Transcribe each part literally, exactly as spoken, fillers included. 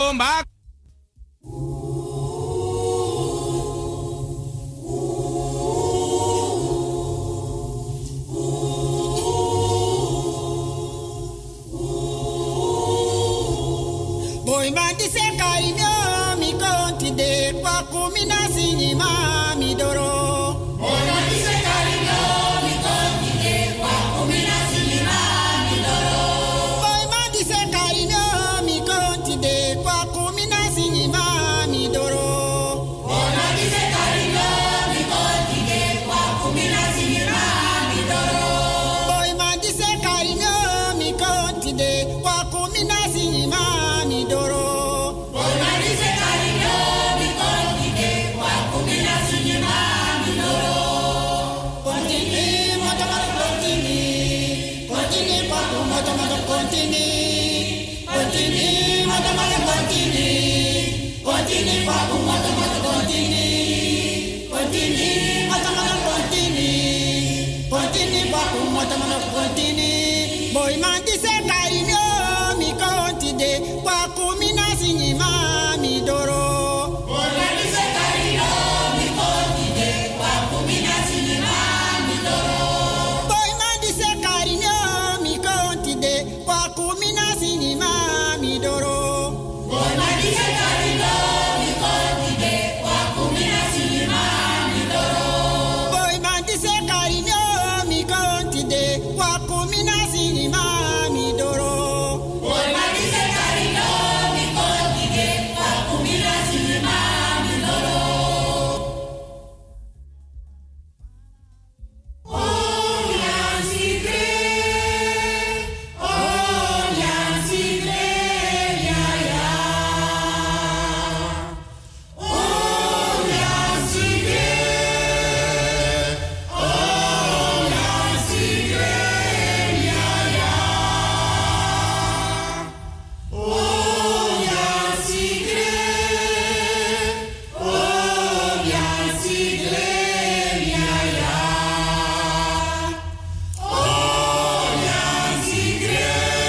bombak. Boy mati se kainyo mi konti de kwa kumina sini ma mi doro. Boy mati se kainyo mi konti de kwa kumina sini ma mi doro. Boy mati se kainyo mi konti de kwa kumina sini ma mi doro. Boy mati se kainyo mi konti de kwa kumina sini ma mi doro. Boy mati se kainyo mi konti de kwa kumina sini ma mi doro. Boy mati se kainyo mi konti de kwa kumina sini ma mi doro. Continue, mata mata continue. Continue, papu mata mata continue. Continue, mata mata continue. Continue, papu mata mata continue. Continue, mata mata continue. Continue, papu mata mata continue. Boy mati se kainyo mi konti de kwa kumina sini ma mi doro. Boy mati se kainyo mi konti de kwa kumina sini ma mi doro. Boy mati se kainyo mi konti de kwa kumina sini ma mi doro. Boy mati se kainyo mi konti de kwa kumina sini ma mi doro. Boy mati se kainyo mi konti de kwa kumina sini ma mi doro. Boy mati se kainyo mi konti de kwa kumina sini ma mi doro. Oh yansigre, oh yansigre, ya ya. Oh yansigre, oh yansigre, ya ya. Oh yansigre, oh yansigre, ya ya. Oh yansigre,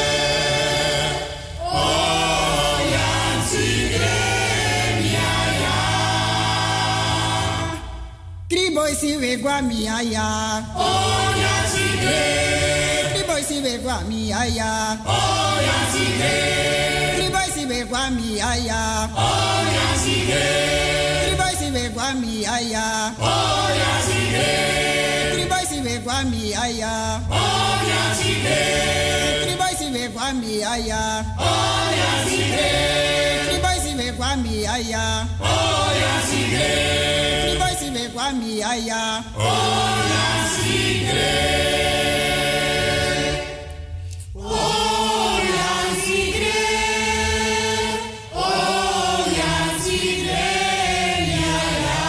oh yansigre, ya ya. Kriboy si we gwa mi aya. Oh yansigre. Kriboy si we gwa mi aya. Oh yansigre. Kriboy si we gwa mi aya. Oh yansigre. Kriboy si we gwa mi aya. Oh yansigre. Kriboy si we gwa mi aya. Oh yansigre. Kriboy si we gwa mi aya. Oh yansigre. Kriboy si we gwa mi aya. Oh yansigre. Kriboy si we gwa mi aya. Oh yansigre. Oh yansigre. Oh yansigre, ya ya.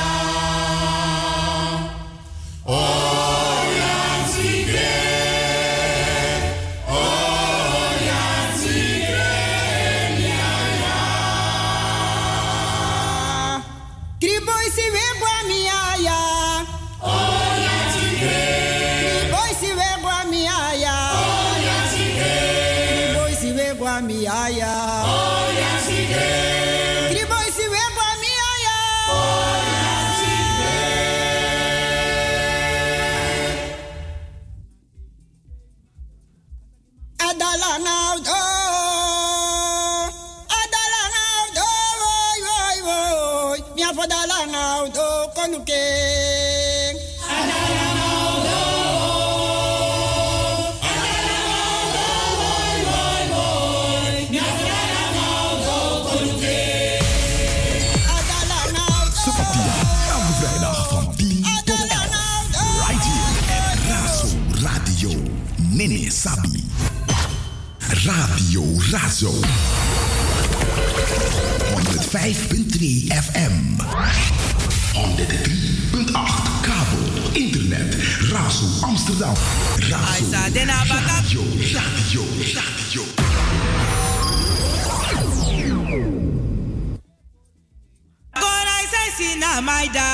Oh yansigre. Oh yansigre, ya ya. Kriboy si we gwa mi aya. Oh yansigre. Kriboy si we gwa mi aya. Oh yansigre. Kriboy si we gwa mi aya. Oh yansigre. Kriboy si we gwa mi aya. Oh yansigre. Adala now do. Adala now do. Woy woy woy. Mi afadala now do konuke. Adala now do. Adala now do. Woy woy woy. Mi afadala now do konuke. Adala now do. Seperti elke vrijdag van tien tot elf. Right here at Razo Radio Nene Sabi. Radio Razo. honderdvijf punt twee F M. honderddrie punt acht kabel. Internet. Razo Amsterdam. Razo Radio. Radio. Radio. Agora I say sina maida.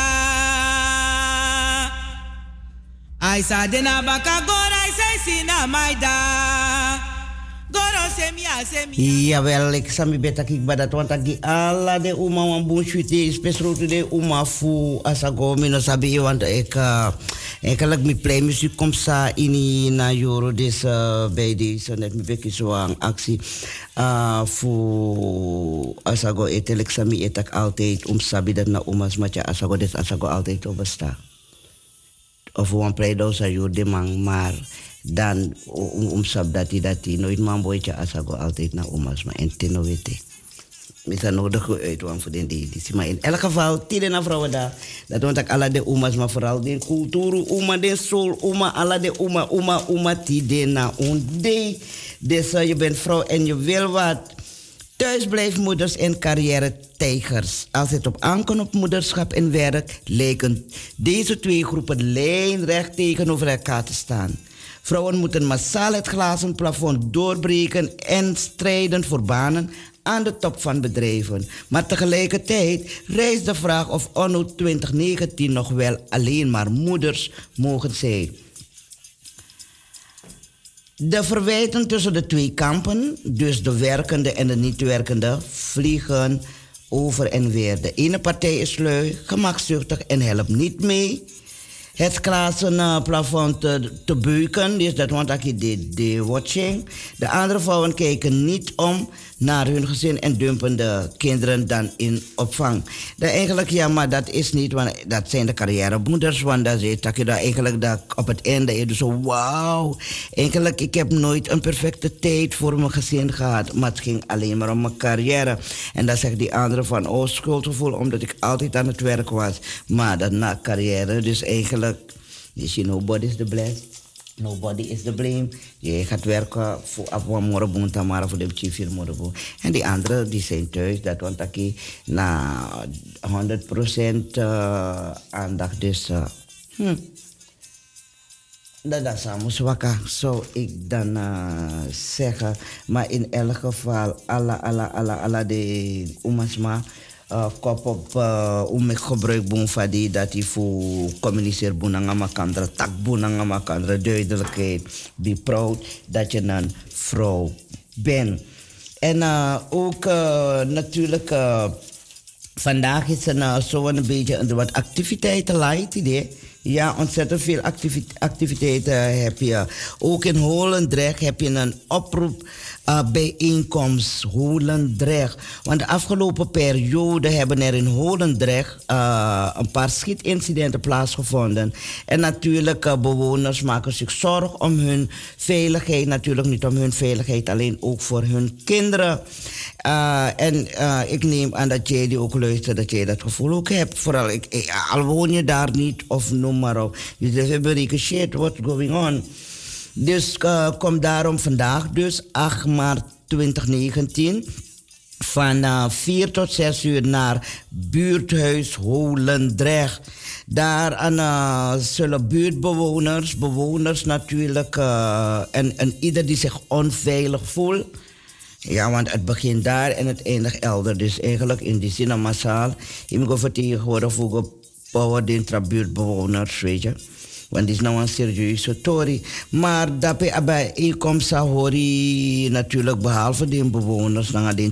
I said na baka agora I say sina maida. Jawel, ik sami beta kik badat want aki alla de uma wan bunshuti spesrotu de uma fu asago mino sabi want ik uh, ik lak mi play muziek kom sa ini na joro des uh, bij deze net mi beki zo aan actie uh, fu asago etelek sami etak altijd om sabi dat na umas matja asago des asago altijd oversta. Of wan play dosa jurde mang maar dan om um, sab dati dati nooit man boytje asago altijd naar oma's maar en teno wete. Misa nodig uit want voor den die die maar in elk geval tien na vrouwen daar dat want ik alle de oma's maar vooral de cultuur oma de soul oma alle de oma oma oma tien na onde dus uh, je bent vrouw en je wil wat. Thuisblijfmoeders en carrière-tijgers. Als het op aankomt op moederschap en werk, lijken deze twee groepen lijnrecht tegenover elkaar te staan. Vrouwen moeten massaal het glazen plafond doorbreken en strijden voor banen aan de top van bedrijven. Maar tegelijkertijd rijst de vraag of anno twintig negentien nog wel alleen maar moeders mogen zijn. De verwijten tussen de twee kampen, dus de werkende en de niet-werkende, vliegen over en weer. De ene partij is lui, gemakzuchtig en helpt niet mee het glazen uh, plafond te, te beuken. Dus dat want ik de, de watching. De andere vrouwen kijken niet om naar hun gezin en dumpen de kinderen dan in opvang. Dat eigenlijk, ja, maar dat is niet, want dat zijn de carrièremoeders. Want dat is dat je daar eigenlijk dat op het einde je dus zo, wauw. Eigenlijk, ik heb nooit een perfecte tijd voor mijn gezin gehad. Maar het ging alleen maar om mijn carrière. En dan zegt die andere van, oh, schuldgevoel, omdat ik altijd aan het werk was. Maar dat na carrière, dus eigenlijk, you see, nobody's the blessed. Nobody is to blame. Je gaat werken voor Afwamorabun Tamara voor de chief Morabo. En die anderen die zijn thuis. Dat want ik na honderd procent uh, aandacht. Dus uh, hm. dat is samen zwakka. Zou ik dan uh, zeggen. Maar in elk geval, alla, alla, alla, alla de umasma. Uh, kop op om ik gebruik boen van die dat hij voor communiceer boenanga makandra tak boenanga makandra duidelijkheid be proud dat je een vrouw bent en uh, ook uh, natuurlijk uh, vandaag is er uh, zo een beetje een wat activiteiten light idee. Ja, ontzettend veel activite- activiteiten heb je. Ook in Holendrecht heb je een oproep uh, bijeenkomst Holendrecht. Want de afgelopen periode hebben er in Holendrecht uh, een paar schietincidenten plaatsgevonden. En natuurlijk, uh, bewoners maken zich zorgen om hun veiligheid. Natuurlijk niet om hun veiligheid, alleen ook voor hun kinderen. Uh, en uh, ik neem aan dat jij die ook luistert, dat jij dat gevoel ook hebt. Vooral, ik, ik, al woon je daar niet of noem maar op. Je zegt, we hebben shit, what's going on? Dus uh, kom daarom vandaag, dus acht maart twintig negentien, van uh, vier tot zes uur naar buurthuis Holendrecht. Daar uh, zullen buurtbewoners, bewoners natuurlijk, uh, en, en ieder die zich onveilig voelt. Ja, want het begint daar en het eindigt elders. Dus eigenlijk in die zin massaal. Je moet vertegenwoordigen voor de power de buurtbewoners, weet je. Want dit is nou een serieuze story. Maar daarbij bij inkomsten hoor je natuurlijk behalve de bewoners, dan gaan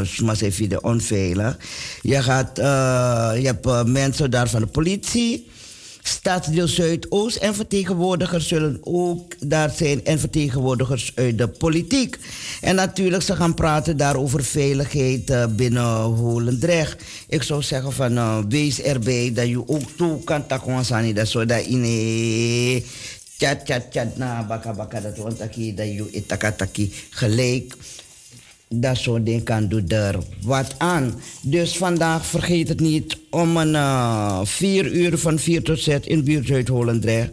ze de onveilig. Je, gaat, uh, je hebt uh, mensen daar van de politie. Stadsdeel Zuidoost en vertegenwoordigers zullen ook daar zijn en vertegenwoordigers uit de politiek. En natuurlijk, ze gaan praten daar over veiligheid uh, binnen Holendrecht. Ik zou zeggen van uh, wees erbij dat je ook toe kan takwaansani dat zodat in een chat chat chat na baka baka dat want dat je itakataki gelijk. Dat soort dingen kan doen er wat aan. Dus vandaag vergeet het niet om een uh, vier uur van vier tot zes in buurt Holendrecht.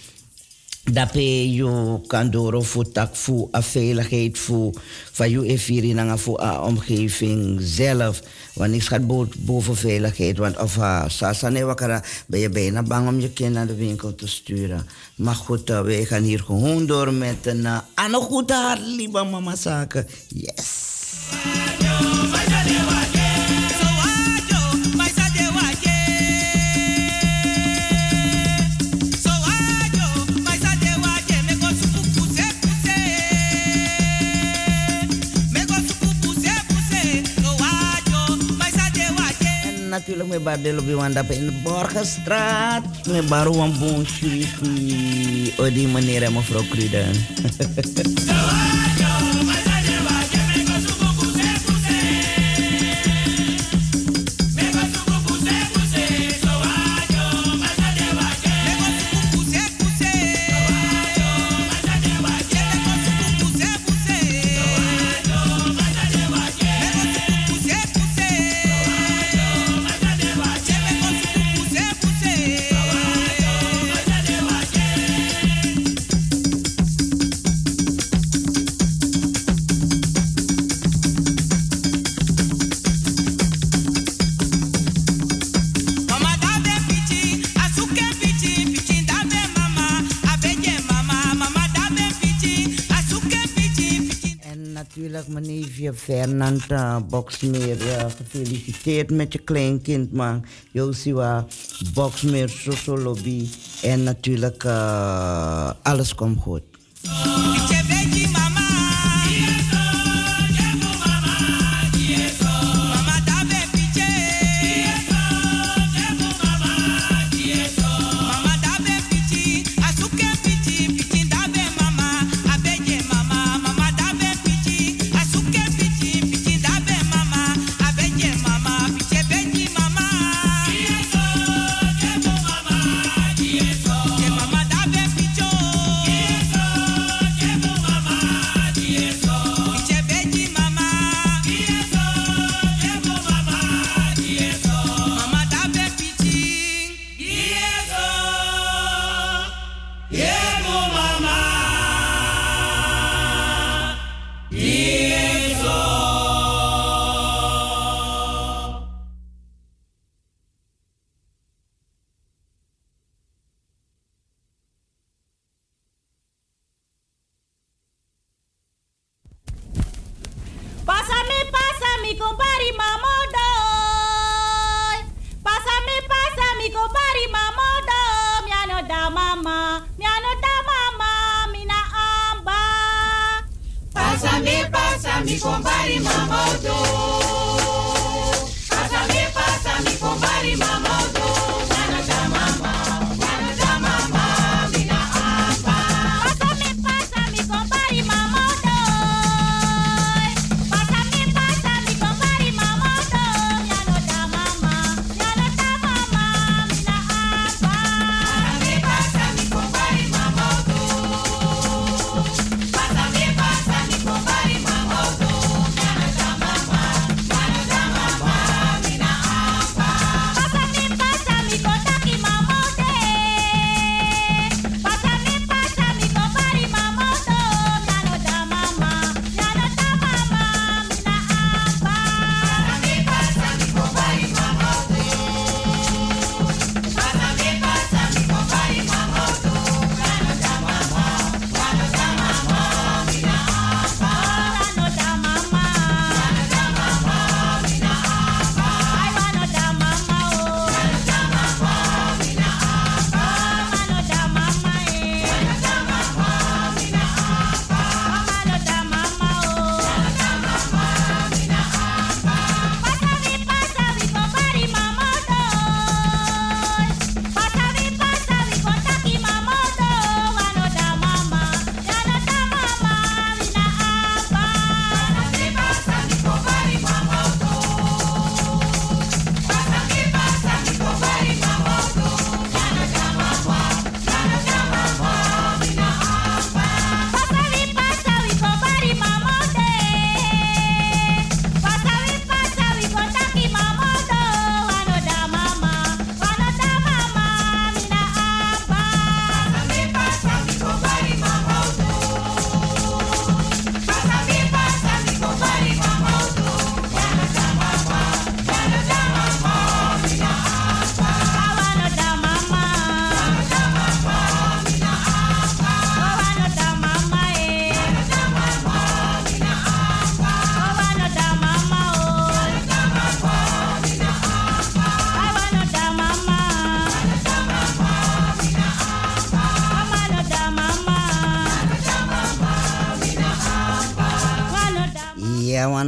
Dat je kan door voor tak voor a veiligheid voor van je ervaring voor a omgeving zelf. Want niks gaat boven veiligheid. Want of sasane wakara ben je bijna bang om je kind naar de winkel te sturen. Maar goed, uh, wij gaan hier gewoon door met een uh, aan een goed hart, lieve mama zaken. Yes. natuurlijk met Bardelo Biwandap in de Borgenstraat. Met Barouan Bonsuiti. Oh, die meneer en mevrouw Kruden. Fernand uh, Boxmeer, uh, gefeliciteerd met je kleinkind, man. Josiwa Boxmeer, Soso Lobby. En natuurlijk, uh, alles komt goed. Pásame, pásame, compadre, mamá.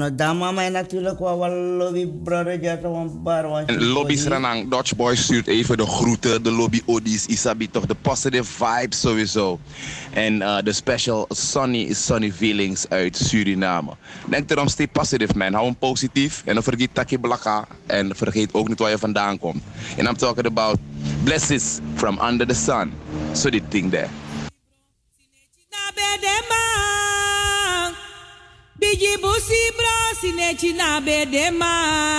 no dama mij natuurlijk wel wel lobby brother ja toch bar was. En lobby Sranang, Dutch Boy stuurt even de groeten, de lobby Odis, Isabi toch de positive vibes sowieso. En uh, de special sunny sunny feelings uit Suriname. Denk erom, stay positive man, hou hem positief en dan vergeet Taki Blaka en vergeet ook niet waar je vandaan komt. And I'm talking about blessings from under the sun. So die thing there. Bigi busi bro sinechi na bedema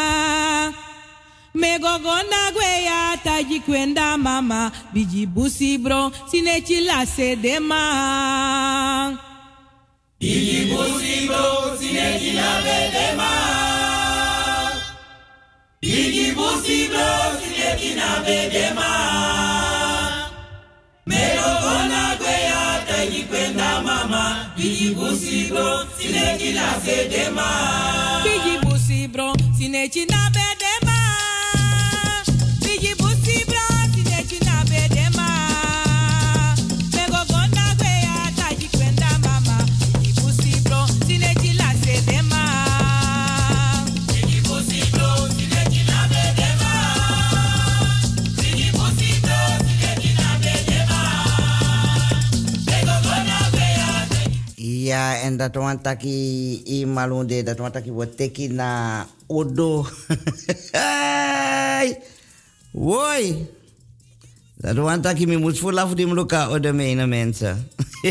Megogona gweya taji kwenda mama Bigi busi bro sinechi la sedema Bigi busi bro sinechi na bedema Bigi busi bro sinechi na bedema Megogona gweya taji kwenda mama Bigi busi bro sinechi la sedema Bigi busi bro sinechi na bedema Bigi busi bro sinechi na bedema Megogona gweya taji kwenda mama Bigi busi bro sinechi la sedema Bigi busi bro sinechi na bedema Bigi busi bro sinechi na bedema Megogona gweya Ja, en dat want taki i malunde, dat want taki wat teki na odo. Hey, woi. Dat want taki mi moet voelen af die mluka odo meene mensen.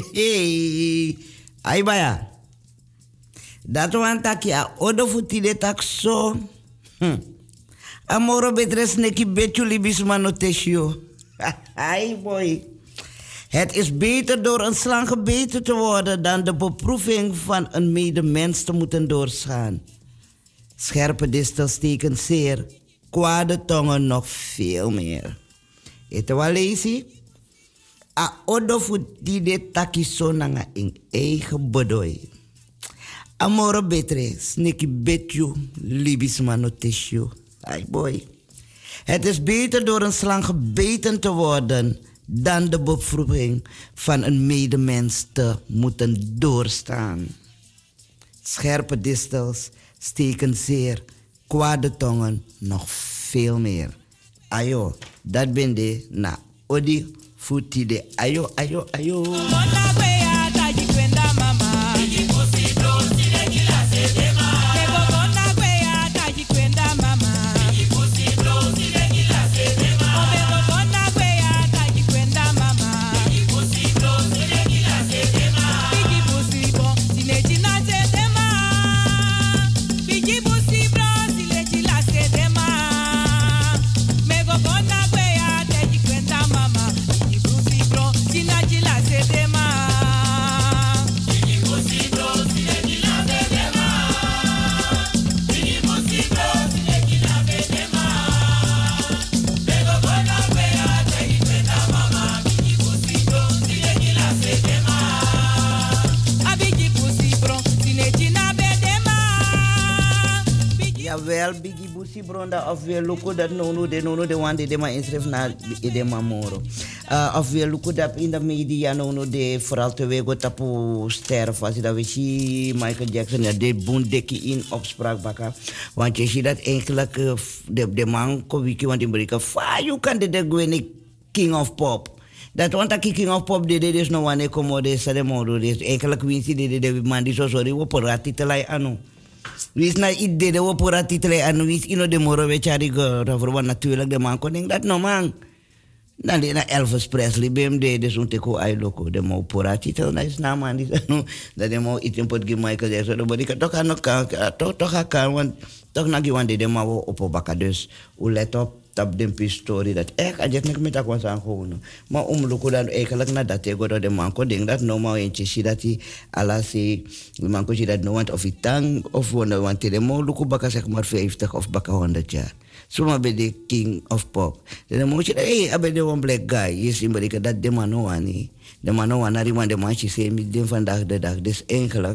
Ai baya. Dat want taki a odo futi de tak so. Hm. Amoro betres neki betu libis manotesio. Ai boy. Het is beter door een slang gebeten te worden dan de beproeving van een medemens te moeten doorstaan. Scherpe distels steken zeer, kwade tongen nog veel meer. Ete wel lazy? A odofu die de takiso nanga in eigen bodoi. Amore betre, sneki betju, libis manotesju. Ay boy. Het is beter door een slang gebeten te worden dan de beproeving van een medemens te moeten doorstaan. Scherpe distels steken zeer, kwade tongen nog veel meer. Ayo, dat ben de na odi futi de ayo, ayo, ayo. Wel bigi busi bronda of weer luku dat nono de nono de wan de de ma inschrijf na de ma moro. Uh, of weer luku dat in de media nono de vooral te wego tapu sterf was dat we zien Michael Jackson ja de bundeki in opspraak baka. Want je ziet dat eigenlijk uh, de de man ko wiki want in Amerika fa you kan de de gwene king of pop. Dat want dat king of pop de de is no one komo de sade moro de eigenlijk winsi de de de man die so sorry wo porati te lai anu. Wis na idee de wo pora title en wis ino de moro we chari go voor natuurlijk de man koning dat no man dan de na Elvis Presley bem de de sunte ko ai loko de mo pora title na is na man di no dat de mo itin pot gi Michael Jackson do body ka to kan ka to to ka kan want toch na gi wande de ma wo opo baka dus u let op tap den pistori dat ek ajet nek met akwa san gewoon maar om loko dan eigenlijk na dat ego de man ko ding dat no ma en chi dat i ala si man ko chi dat no want of itang of wonder want de mo loko baka zeg maar vijftig of baka honderd jaar suma be de king of pop de mo chi eh abe de one black guy is in Amerika dat de man no ani de man no anari man de man chi se mi den vandaag de dag dus eigenlijk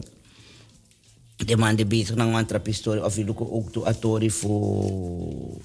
de man de bezig nang man trapistori of loko ook to atori voor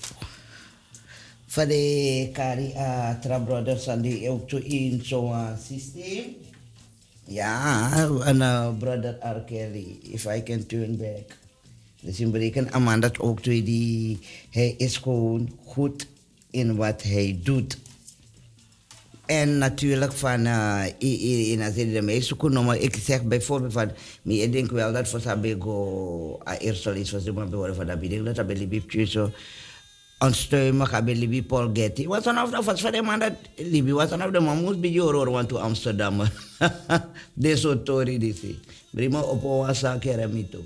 van de Kari uh, Tra Brothers en die ook toe in zo'n systeem. Ja, en uh, brother R. Kelly, if I can turn back. Dus in bereken Amanda ook twee die hij is gewoon goed in wat hij doet. En natuurlijk van uh, in als de meeste kunnen, maar ik zeg bijvoorbeeld van, ik denk wel dat voor Sabego a eerste is was de man behoren van dat bieden dat Sabeli Libi zo onstuimig Sabeli Libi Paul Getty. Wat dan of dat van de man dat Libi wat dan of de man moest bij Joror want to Amsterdam. Deze tori die zie. Prima op oasa keramito.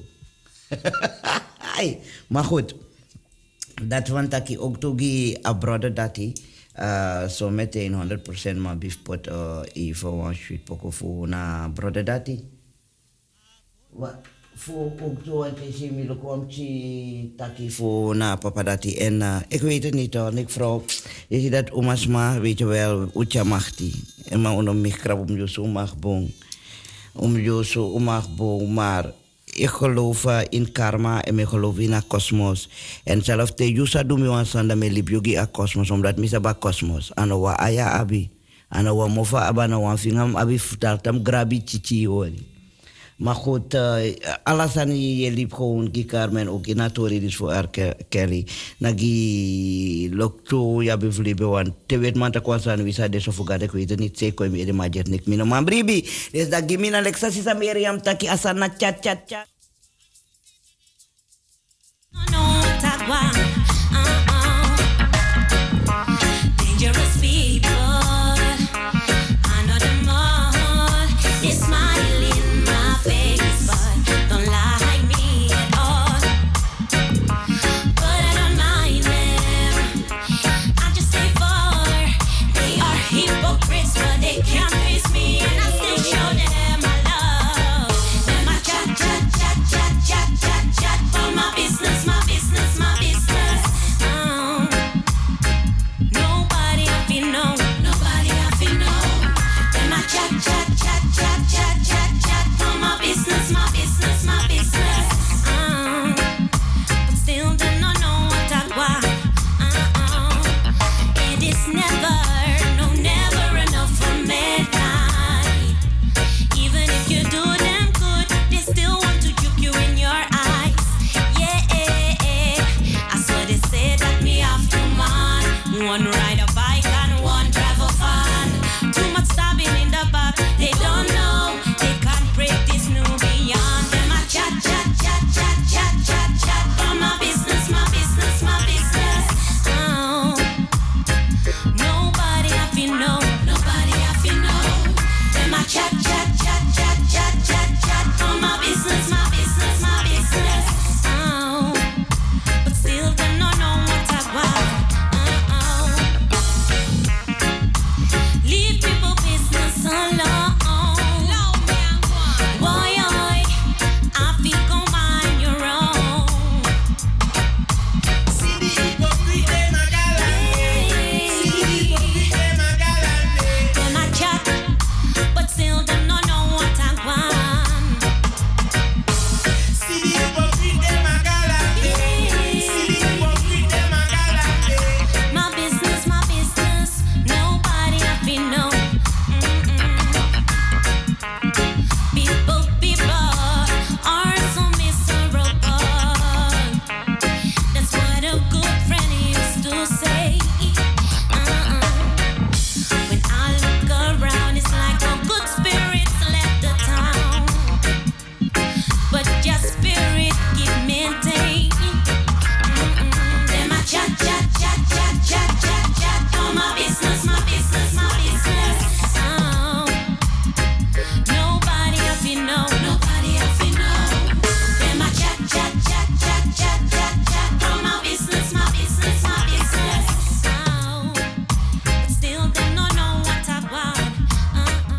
Maar goed, dat want dat ik ook toegi abroad dat hij Uh, so meteen honderd procent maar bifpot uh, even one sweet poko voor na brother dati. Wat voor ook zo wat is je milo kwam chi taki voor na papa dati en uh, ik weet het niet hoor, ik vrouw je ziet dat oma's ma weet je wel ucha machti en maar onder mij krab om je zo mag bon om je zo mag bon maar ik geloof uh, in karma en ik geloof in een kosmos. En zelfs te jusa doen we ons aan de melipjogi a kosmos, omdat we zijn kosmos. En wa aya abi, en wa mofa aba na wa fingam abi futartam grabi chichi hoor. Maar goed, uh, alasan je liep gewoon kikar men ook in atori dus voor haar Kelly. Nagi lokto ja bevliebe want te weet man te kwasan wisa de sofuga de kwete niet zeker me de majet nik mino man bribi. Des da gimina Alexa sisa meriam taki asana chat chat chat. No tagwa. Uh-uh. Dangerous people. I know them all. They smile in my face, but don't like me at all. But I don't mind them. I just stay far. They are hypocrites, but they can't face me, and I still show them my love. Them I chat chat chat chat chat chat chat for my business, my business, my business. Um, nobody I feel know, nobody I feel know. Them I chat chat chat chat chat chat chat for my business, my business, my business. Um, but still they don't know what I want. Uh-uh. It is never, no never enough for mankind. Even if you do them good, they still want to juke you in your eyes. Yeah, I swear they say that me have two man. One ride a bike and one drive a van. Too much stabbing in the back. They don't know they can't break this new beyond. Them a chat chat chat chat chat chat chat for my business, my business, my business. Oh, nobody I feel know, nobody I feel know. Them a chat chat chat chat chat chat chat for my business, my business, my business. Oh, but still they don't know what I want. Uh-oh. Leave people business alone. Boy, boy, I feel go mind your own. See the hypocrite them a galante. See the hypocrite them a galante. Them a chat, but still them don't know what I want. See the hypocrite them a galante. See the hypocrite them a galante. My business, my business, nobody I feel know. People, people are so miserable. That's what a good friend used to say. Uh-uh. When I look around, it's like no good spirits left the town. But your spirit keep maintained. Them a chat, chat, chat, chat, chat, chat, chat for my business, my business, my business. Oh, nobody I feel know, nobody I feel know. Them a chat, chat, chat, chat, chat, chat, chat for my business, my business, my business. Oh, but still they don't know what I want. Uh-uh.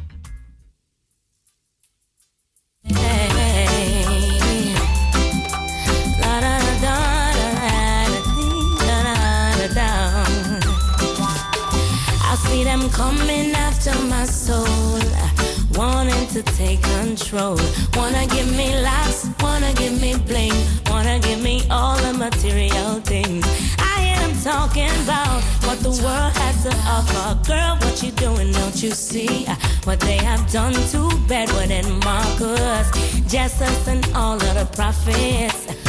Hey, la da da da da da da. I see them coming after my soul, wanting to take control. Wanna give me laughs, wanna give me bling, wanna give me all the material things. I hear them talking about what the world has to offer. Girl, what you doing? Don't you see what they have done to Bedouin and Marcus, Jesus and all of the prophets?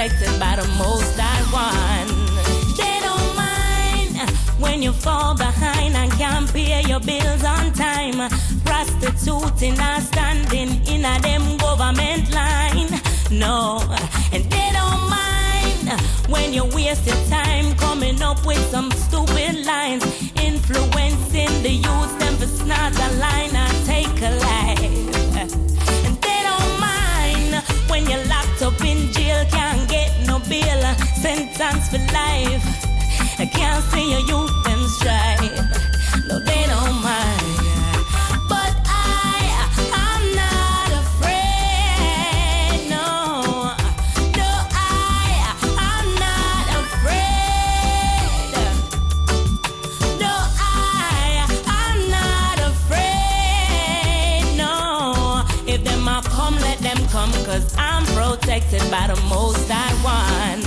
protected by the Most High One. They don't mind when you fall behind and can't pay your bills on time. Prostituting or standing in a them government line. No, and they don't mind when you waste your time coming up with some stupid lines, influencing the youth them for snort a line and take a life. And they don't mind when you're locked up in jail, can't get no bail, sentence for life. I can't see your youth them strive. No, they don't mind. But I, I'm not afraid. No, no, I, I'm not afraid. No, I, I'm not afraid. No, if them a come, let them come, cause I'm protected by the Most High One.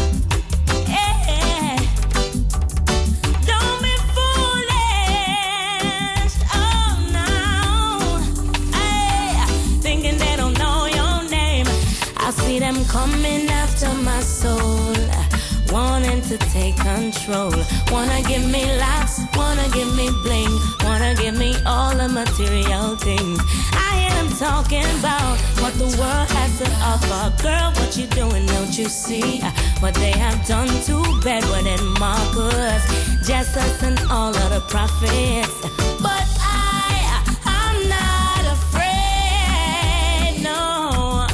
Them coming after my soul, wanting to take control. Wanna give me laughs, wanna give me bling, wanna give me all the material things. I hear them talking about what the world has to offer. Girl, what you doing, don't you see what they have done to Bedouin and Marcus, Jesus and all of the prophets? But I, I'm not afraid, no.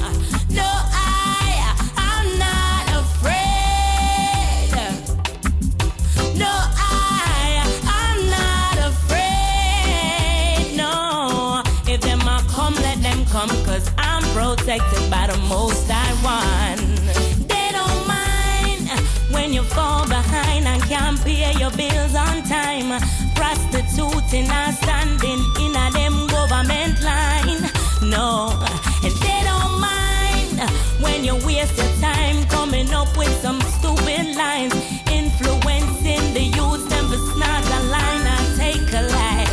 Cause I'm protected by the Most High One. They don't mind when you fall behind and can't pay your bills on time. Prostituting or standing in a them government line. No, and they don't mind when you waste your time coming up with some stupid lines, influencing the youth them for snort a line and take a life.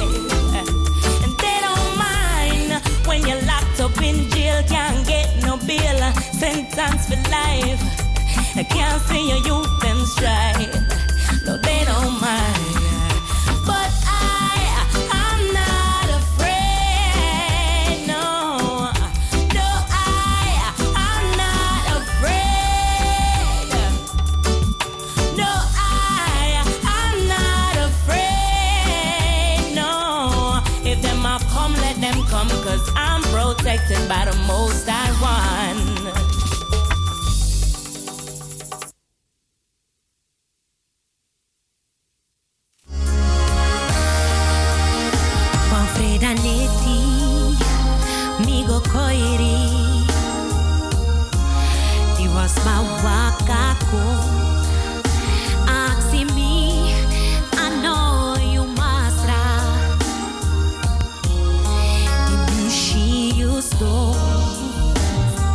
When you're locked up in jail, can't get no bail, sentence for life. I can't see your youth them strive. No, they don't mind. But I, I'm not afraid. No, no, I, I'm not afraid. No, I, I'm not afraid. No, if them a come, let them come, cause I'm protected by the Most High One. Panfreda neti, migo koiri. Ti was ma wakako. Aksi me, I know you must try. Stone.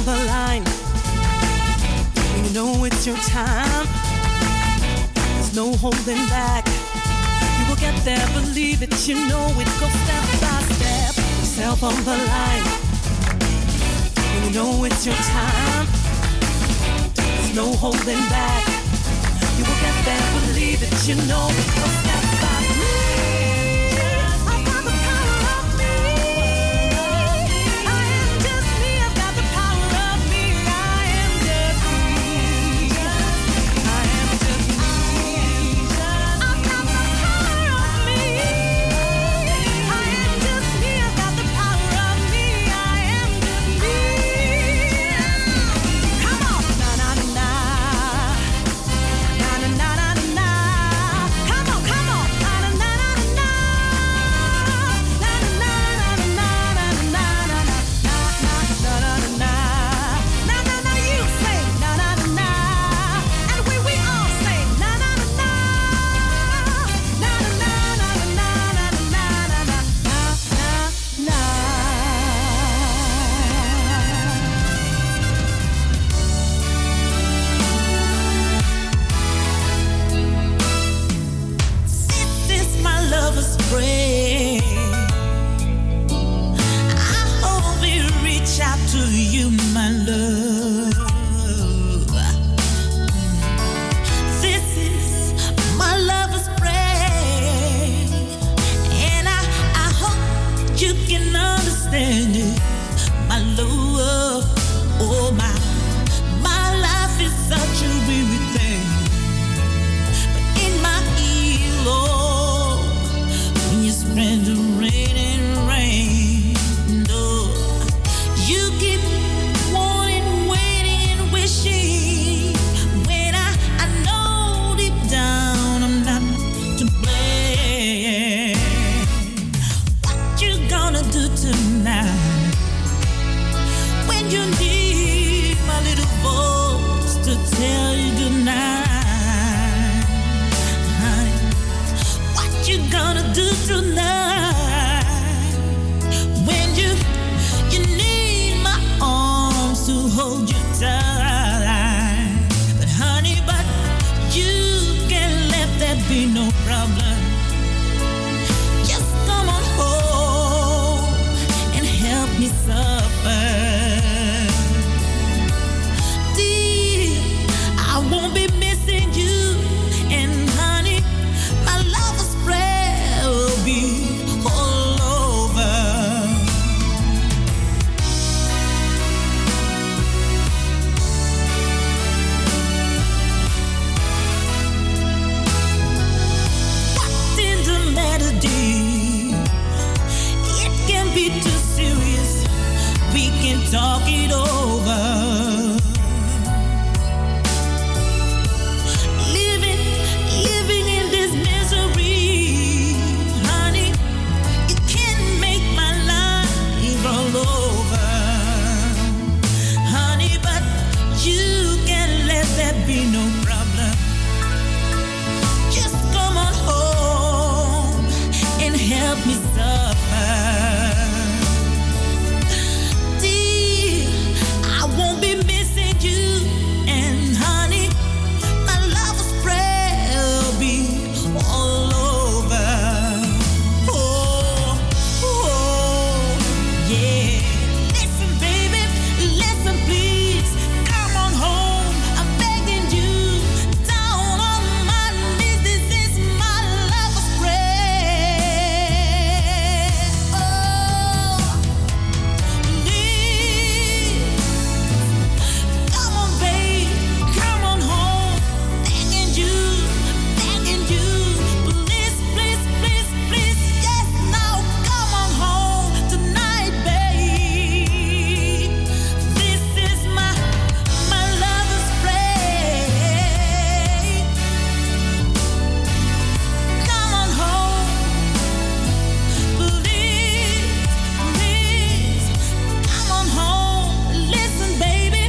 on the line. When you know it's your time, there's no holding back. You will get there, believe it, you know it. Go step by step, yourself on the line. When you know it's your time, there's no holding back. You will get there, believe it, you know it. Go step by step. I've got the power of me. I am just me. I've got the power of me. I am just me. I am just me. I've got the power of me. I am just me. I've got the power of me. I am just me. Come on, na na na na na na na na. Come on, come on, na na na na na. Na na na na na na na na na na na na. Na na na, you say na na na na, and we we all say na na na na. Na na na na na na na na na na na. This is my lover's prayer. I hope it reach out to you, my love. This is my lover's prayer, and I I hope you can understand it, my love. Oh my, my life is such a weary thing. In my ear, Lord, when you spread the rain and rain, oh, you keep wanting, waiting, and wishing. When I, I know deep down I'm not to blame. What you gonna do tonight when you need my little voice to tell you goodnight? What you gonna do tonight when you you need my arms to hold you tight? But honey, but you can let that be no problem. Just come on home and help me suffer. Dear, I won't be missing you, and honey, my lover's prayer will be all over. What in the matter, dear? It can be too serious. We can talk it over. Living, living in this misery, honey, it can make my life all over. Honey, but you can let that be no problem. Just come on home and help me suffer. Dear, I won't be missing you, and honey, my lover's prayer will be all over. Oh, oh, yeah. Listen, baby, listen, please. Come on home, I'm begging you. Down on my knees, this is my lover's prayer. Oh, please. Come on, babe, come on home. Begging you, begging you. Please, please, please, please. Yes, now come on home tonight, babe. This is my my lover's prayer. Come on home, please, please. Come on home. Listen, baby.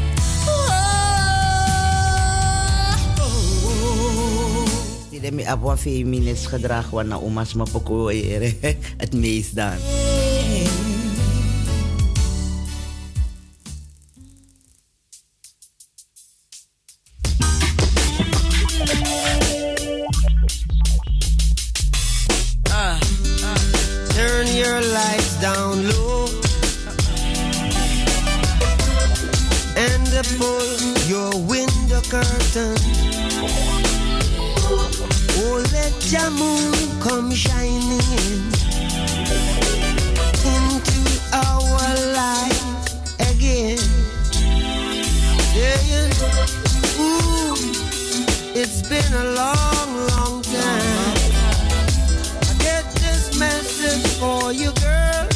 Oh. Tide mi abwa fi minutes gedrag wana umas mapoko ere het meest dan. Jah moon come shining in into our life again. Yeah, yeah. Ooh, it's been a long, long time. I get this message for you, girl,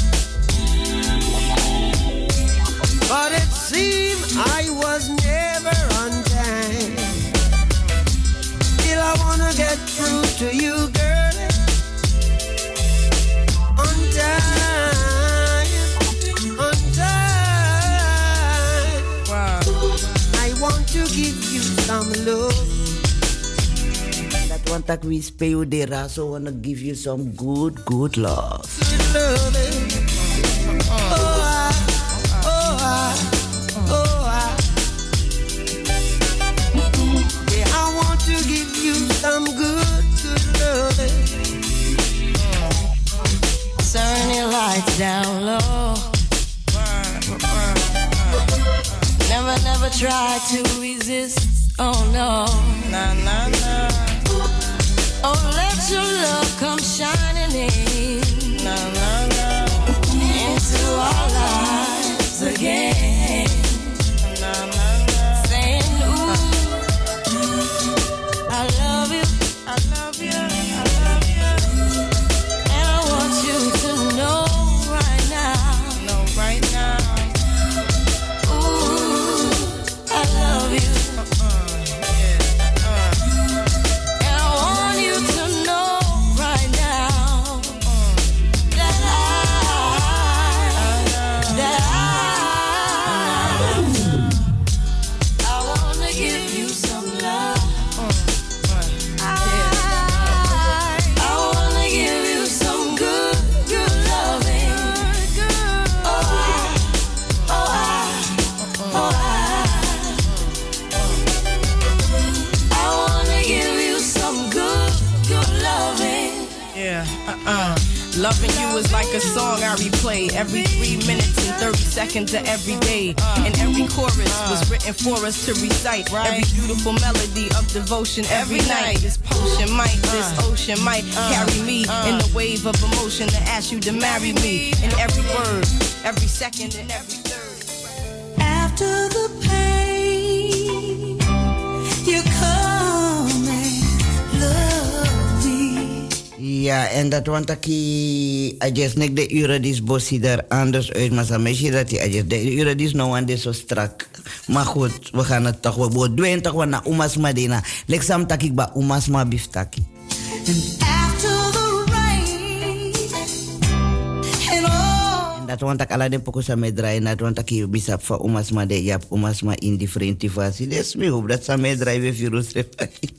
but it seemed I was never on time. Still I wanna get through to you, girl, on time, on time. Wow. I want to give you some love. That one that we spay you there, so wanna give you some good, good love. Good loving. Oh, I, oh, I, oh, I. Yeah, I want to give you some good, good loving. Turn your lights down low. Never, never try to resist. Oh no. Nah, nah, nah. Oh, let your love come shining in. Nah, nah, nah. Into our lives again. Nah, nah, nah. Saying, ooh, I love you. I love you. I love you. And I want you to know right now. Know right now. Ooh, I love you. Loving you is like a song I replay every three minutes and thirty seconds of every day. And every chorus was written for us to recite. Every beautiful melody of devotion every night. This potion might, this ocean might carry me in the wave of emotion to ask you to marry me. In every word, every second, and every third. After the pain, you come and love me. Ja, en dat want ik I just nek de uren dis bossie daar anders uit, maar dan meisje dat je just de uren dis nou aan dit zo strak. Maar goed, we gaan het toch wel doen. Doen toch wel naar umas madina. Leksam takik ba umas ma biftaki. After the rain, and all. Dat want ik alle de pokosa me draaien, dat want ik je bisap van umas ma de jap umas ma indifferenti fasi. Des me hoop dat sa me draaien we virus refaki.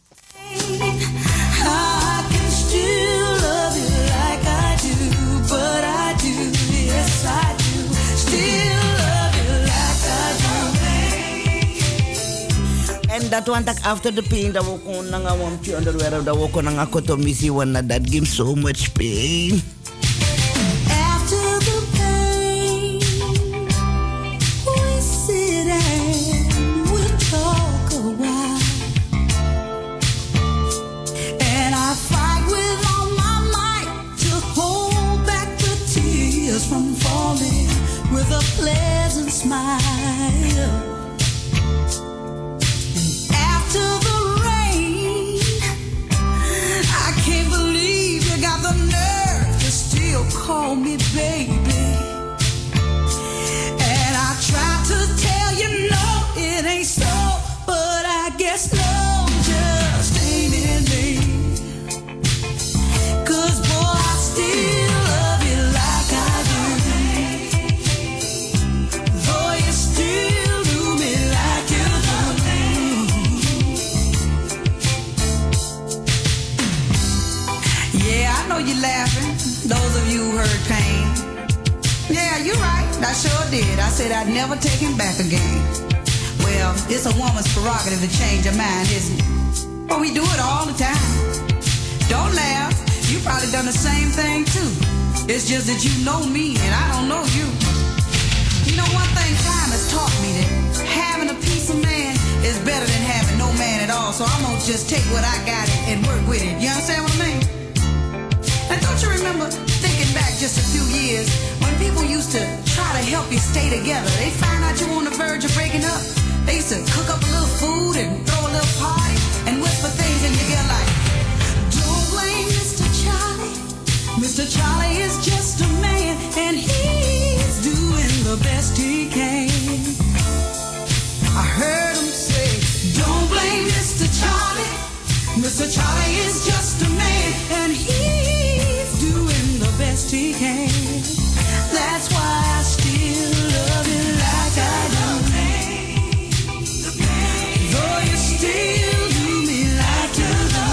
En dat want ik after the pain dat we kon nanga wampje onderwerp dat we kon nanga kotomisi wana that gives so much pain. After the pain, we sit and we talk a while, and I fight with all my might to hold back the tears from falling with a pleasant smile. After the rain, I can't believe you got the nerve to still call me baby. And I try to tell you no, it ain't so, but I guess love just ain't in me. 'Cause boy, I still love you like I do. Though you still do me like you do. Yeah, I know you're laughing, those of you who heard pain. Yeah, you're right, I sure did. I said I'd never take him back again. Well, it's a woman's prerogative to change her mind, isn't it? But we do it all the time. Don't laugh, you probably done the same thing too. It's just that you know me and I don't know you. You know, one thing time has taught me that having a piece of man is better than having no man at all. y'all, so I'm gonna just take what I got and work with it. You understand what I mean? And don't you remember thinking back just a few years when people used to try to help you stay together? They find out you on the verge of breaking up. They used to cook up a little food and throw a little party and whisper things in your ear like, don't blame Mister Charlie. Mister Charlie is just a man and he's doing the best he can. I heard him say, don't blame Mister Charlie. Mister Charlie is just a man and he's doing the best he can. That's why I still love you like I do. Though you still do me like you do.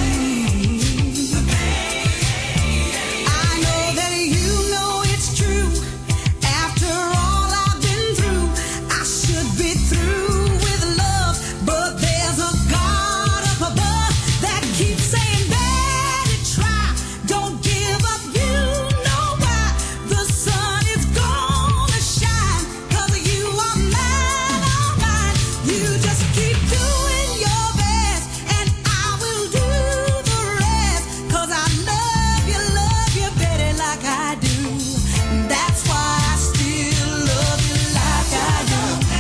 I know that you know it's true. After all I've been through, I should be through with love, but there's a God up above that keeps saying, "Better try, don't give up, you know why. The sun is gonna shine, 'cause you are mine, all mine. You just keep doing your best, and I will do the rest, 'cause I love you, love you, Betty, like I do. That's why I still love you like I do.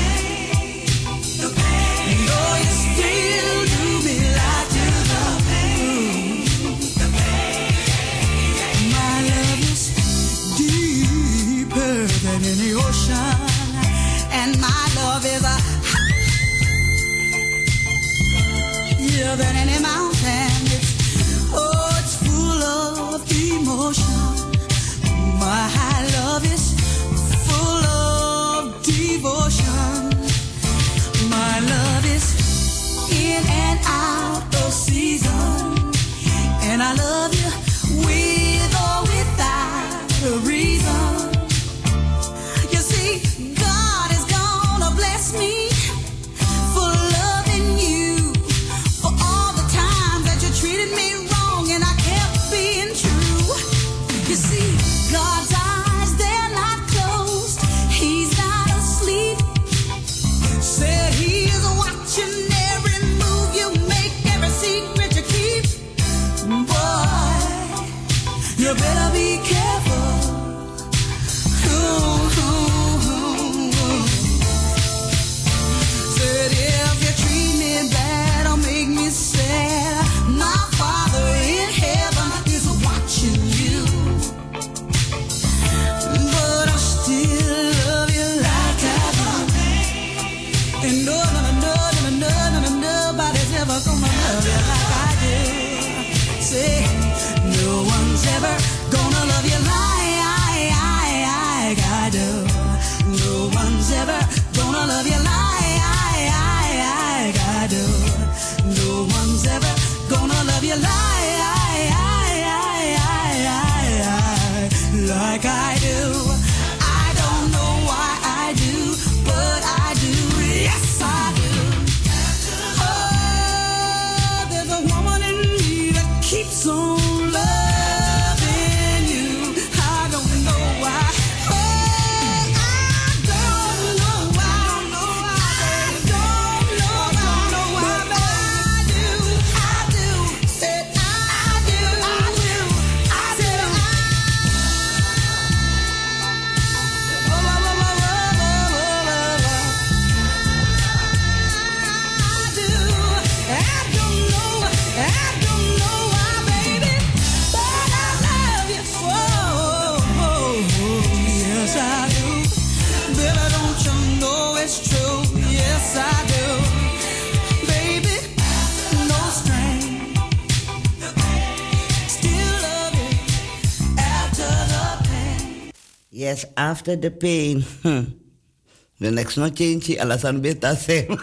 Oh, you still do me like you do. My love is deeper than any ocean, and my love is a higher than any mountain. It's, oh, it's full of emotion. My love is full of devotion. My love is in and out of season, and I love you with or without a reason. You see, God is gonna bless me for loving you, for all the times that you treated me wrong and I kept being true. You see, God's eyes, they're not closed. He's not asleep. Said he is watching every move you make, every secret you keep. Boy, you better be careful. Ooh, ooh, ooh, ooh. Said if you treat me bad or make me sad, my Father in heaven is watching you. But I still love you like I do. And no, no, no, no, no, no, no, nobody's ever gonna love you like I do. Say, no one's ever gonna love you like I do. No one's ever gonna love you like I do. No one's ever gonna love you like like I do. I don't know why I do, but I do. Yes, I do. Oh, there's a woman in me that keeps on loving you. I don't know why. Oh, I don't know why. I don't know why. But I do. I do. Said I do. I do. I said I. Oh, oh, oh, oh, oh, oh, oh, oh. I do. I don't know. I don't know why, baby, but I love you so. Yes, I do. Baby, don't you know it's true? Yes, I do. Baby, no strain. Still love you after the pain. Yes, after the pain. Hmm. The next no change, alasan beta same.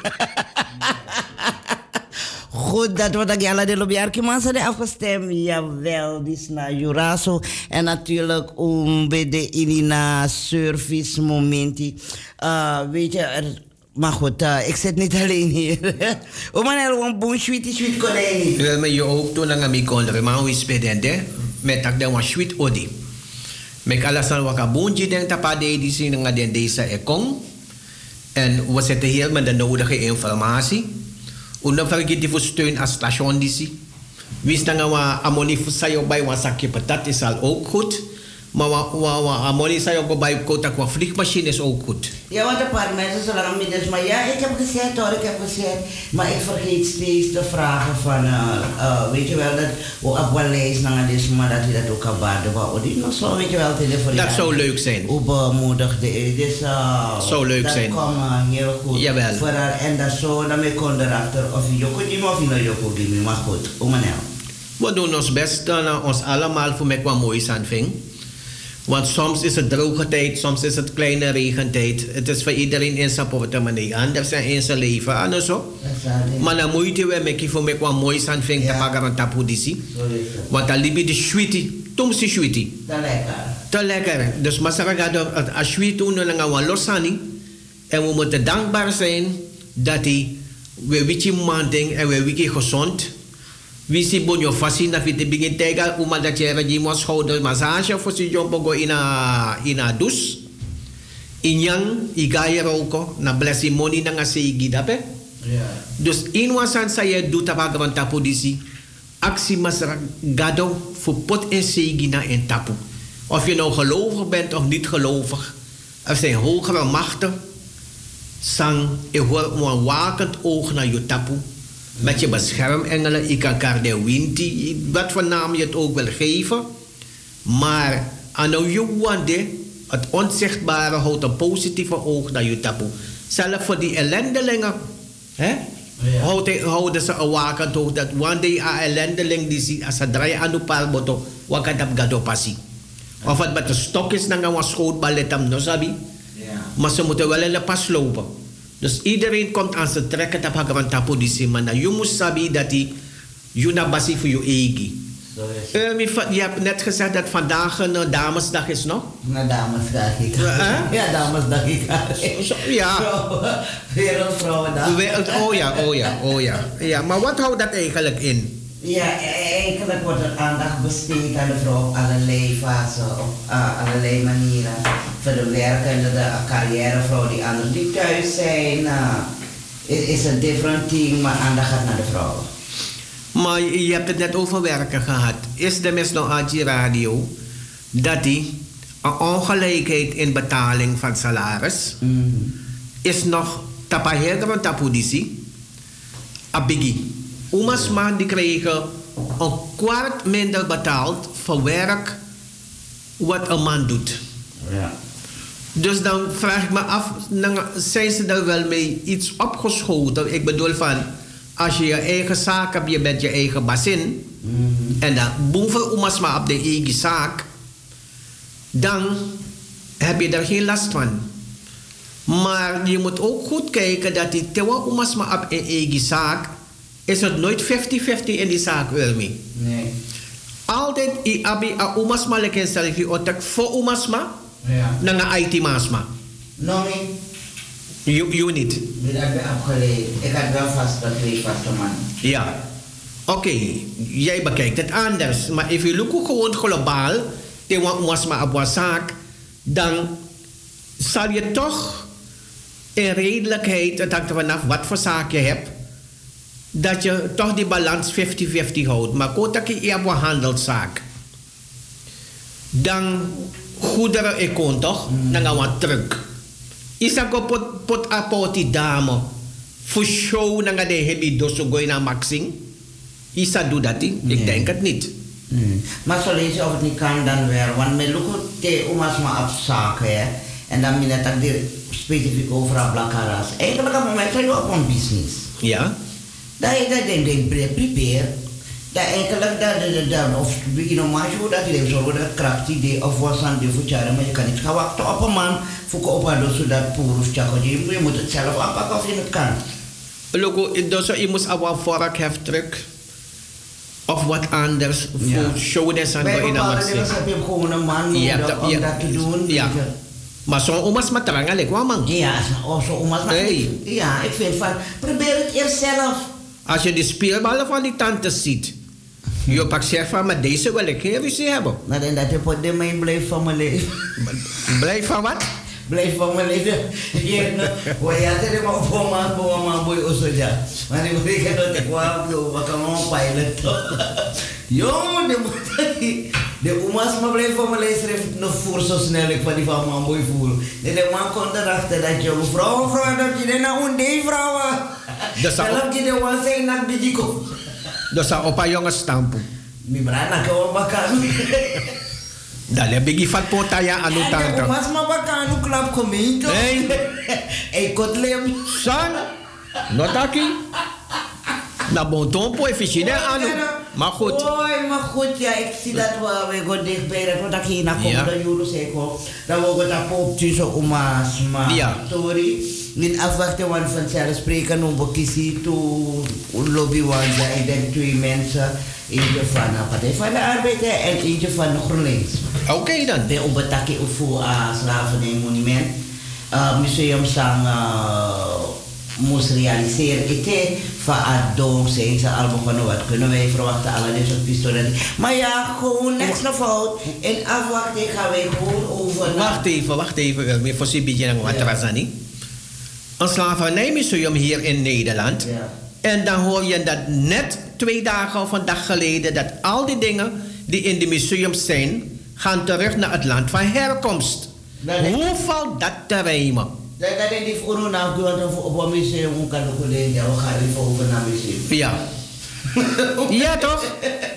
Goed, dat wordt ik alle de lobbyarki mensen de afgestemd. Jawel, dit is naar Jurasso. En natuurlijk om bij de Inina service momenti. Uh, weet je, er, maar goed, uh, ik zit niet alleen hier. O man, er een boon sweetie sweet konijn. Wel, maar je ook toen aan mij kon er maar hoe is bedende met tak de een sweet odi. Mek alasan waka boonje den tapade die zien nga den deze ekong. En we zetten hier met de nodige informatie. Una vergeet voor steun aan station disi. Wist dan wa amoni sayo bij wa zakje patat is al ook goed. Maar wa wa wa amoni sayo bij kota qua vliegmachine is ook goed. Ja, want een paar mensen zullen aan midden, maar ja, ik heb gezegd hoor, ik heb gezegd, maar ik vergeet steeds te vragen van, uh, uh, weet je wel, dat we op wel lezen naar dit, maar dat hij dat ook kan baden, wat die nog zo, weet je wel, telefoon. Dat zou leuk zijn. Hoe bemoedigde is, dus uh, zou leuk dat zijn. Dat komt uh, heel goed. Jawel. Voor haar, en dat zo, dan mee kon erachter, of je joko niet meer, of je nou joko niet meer, maar goed, hoe maar nou. We doen ons best dan uh, ons allemaal voor mij wat moois aanving. Want soms is het droge tijd, soms is het kleine regentijd. Het is voor iedereen in zijn portemonnee anders en in zijn leven en zo. Maar dan moet je wel met voor mij wat moois aanving te pakken aan tapudisi. Want dan liep je de sweetie, tomsi sweetie. Te lekker. Te lekker. Dus maar ze gaan als sweet doen en dan gaan we losani. En we moeten dankbaar zijn dat hij we wiki manding en we wiki gezond. Wie si bonjo fasi na fit begin tega uma da chera ji mo schouder massage for si jompo go ina ina dus inyang igaya roko na blessi moni na nga seigi dape ja dus in wasan saye du tabaga van tapu disi aksi masra gado voor pot en seigi na en tapu of je nou gelovig bent of niet gelovig er zijn hogere machten sang e hoor een wakend oog naar je tapu. Met je beschermengelen, ik kan Karde Winti, wat voor naam je het ook wil geven. Maar aan jou wande, het onzichtbare houdt een positieve oog naar je tapu. Zelfs voor die ellendelingen, hè? Ja. Houden, houden ze een wakend oog dat wanneer een ellendeling die ziet, als ze draaien aan de paalboto, wat kan dat gado passie. Of het met de stok is, dan gaan we schootballet hem no sabi. Maar ze moeten wel in de pas lopen. Dus iedereen komt aan zijn trekken te pakken van tapu di simana. Je moet sabi dat die je na basi voor je eigen. Je hebt net gezegd dat vandaag een damesdag is, nog? Een damesdag. Ja, damesdag. Ja. Wereldvrouwendag. Oh ja, oh ja, oh ja. Ja, maar wat houdt dat eigenlijk in? Ja, eigenlijk wordt er aandacht besteed aan de vrouw op allerlei fasen, op uh, allerlei manieren. Voor de werkende, de carrièrevrouw die anders niet thuis zijn. Uh, is, is een different thing, maar aandacht gaat naar de vrouwen. Maar je hebt het net over werken gehad. Is de mis nog aan die radio dat die een ongelijkheid in betaling van salaris mm-hmm. is nog tapaheerder van tapudisi? Abigi. Oma's man die kregen een kwart minder betaald voor werk wat een man doet. Ja. Dus dan vraag ik me af, zijn ze er wel mee iets opgeschoten? Ik bedoel van, als je je eigen zaak hebt, je bent je eigen bazin. Mm-hmm. En dan boven oma's maar op de eigen zaak. Dan heb je er geen last van. Maar je moet ook goed kijken dat die tewa oma's maar op een eigen zaak. Is het nooit fifty fifty in die zaak, Ulmi? Nee. Altijd i abi a umas ma leken selfie otak voor umas ma. Ja. Nanga I T mas ma. No me. You you niet. Ik heb afgeleid. Ik had wel vast dat twee vaste man. Ja. Oké, okay. Jij bekijkt het anders. Maar als je look gewoon globaal, tegen umas ma op zaak, dan zal je toch in redelijkheid, het hangt er vanaf wat voor zaak je hebt, dat je toch die balans fifty fifty houdt. Maar kort je hebt een handelszaak. Dan goederen ik kon toch? Mm. Dan gaan we terug. Is dat pot pot apoti dame? Voor show dan ga je hebben dosso gooi naar maxing. Is dat doe dat niet? Ik denk het niet. Mm. Maar zo lees je of het niet kan dan weer. Want men lukt te oma's maar op zaken hè. En dan ben je dat weer specifiek over aan blakkaras. Eigenlijk op het moment zijn we op een business. Ja. Dat je denk ik prepare. Dat eigenlijk dat dat of je nou maar zo dat je zo dat kracht idee of wat aan die voetjaren, maar je kan niet gaan wachten op een man voor op aan dus dat poer of tjako je moet het zelf aanpakken of je het kan. Logo, dus je moet al vork heftruck of wat anders voor show des aan in een heb je gewoon een man nodig om dat te doen. Ja. Maar zo'n oma's maar trangelijk, wat man? Ja, zo'n oma's maar. Ja, ik vind van probeer het eerst zelf. Als je die speelballen van die tantes ziet, je pakt zeg van, maar deze wil ik geen ruzie hebben. Maar dan dat je op de mijn blijft van mijn leven. Blijf van wat? Blijf van mijn leven. Wah ya tadi mau poma poma boy osoja. Mari mereka do te kwa do bakal mau pilot. Yo de mutaki. De umas ma blijf van mijn leven no voer zo snel ik van die van mijn boy voer. De de man komt erachter dat je vrouw vrouw dat je na unde vrouw. Dus dat je de wan zijn nak bijiko. Dus opa jongens stampu. Mi brana ka bakal. Dale bigi fat potaya anu tanta. Mas ma bakal klap komento. Hey. Hey kotlem. San. Notaki. Na bon tompo efficiënt anu. Maar goed. Oi, maar goed ja, ik zie dat we we gaan dichtbij dat we dat hier naar komen dat jullie zeggen. Dat we ook dat pop tussen oma's maar. Ja. Sorry. Niet afwachten want vanzelfsprekend om bekiezen toe lobby want ik denk twee mensen. Eentje van de Partij van de Arbeid en eentje van de GroenLinks. Oké okay, dan. De obetake voor a slavernijmonument. Uh, museum sang uh, moest realiseren. Ik denk van Adon zijn ze al begonnen. Wat kunnen wij verwachten? Alle deze pistolen. Maar ja, gewoon niks naar fout. En afwachten gaan wij gewoon over. Wacht even, wacht even. Meer voor een beetje wat er was niet. Een slavernijmuseum hier in Nederland. Ja. En dan hoor je dat net twee dagen of een dag geleden dat al die dingen die in de museums zijn, gaan terug naar het land van herkomst. Dat Hoe valt dat te rijmen? Dat is die voor een avond op een museum kan ook alleen. Ja, we gaan even over naar museum. Ja. Ja toch?